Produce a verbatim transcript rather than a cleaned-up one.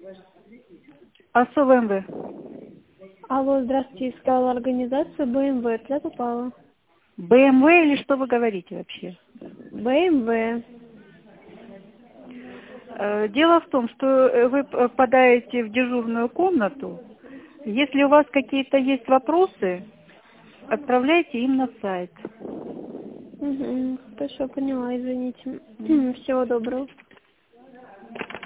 АСО ВМВ. Алло, здравствуйте, искала организацию БМВ. Куда попала? БМВ или что вы говорите вообще? БМВ. Э, Дело в том, что вы попадаете в дежурную комнату. Если у вас какие-то есть вопросы, отправляйте им на сайт. Угу. Хорошо, поняла, извините. Всего доброго.